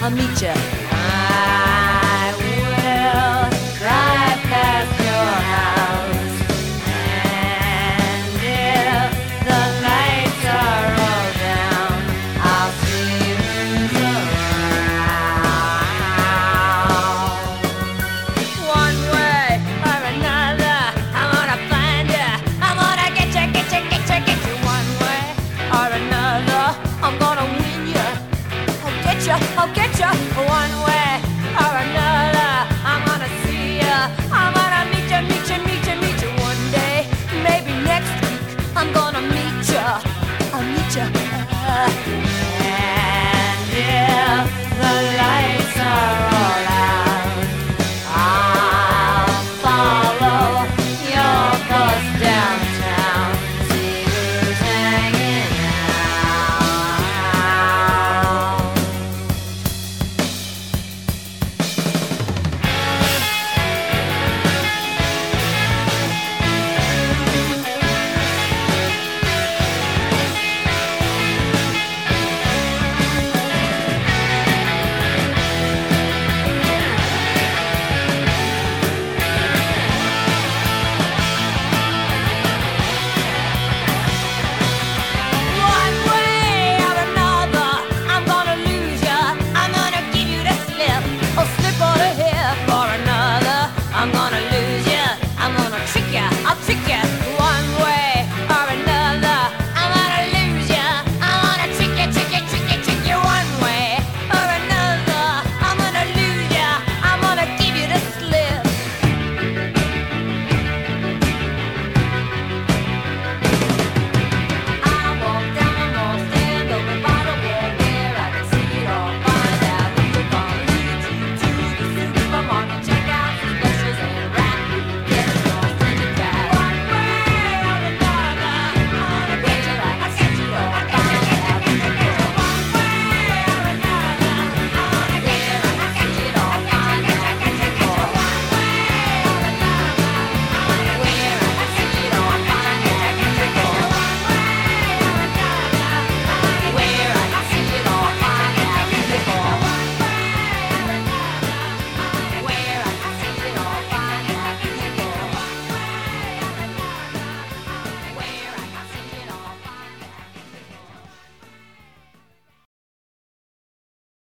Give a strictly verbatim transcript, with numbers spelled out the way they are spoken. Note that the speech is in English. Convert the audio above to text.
I'll meet you. I will drive past your house, and if the lights are all down, I'll see who's around. One way or another, I'm gonna find you. I'm gonna get you, get you, get you, get you. One way or another, I'm gonna win you. I'll get you, I'll get you. One way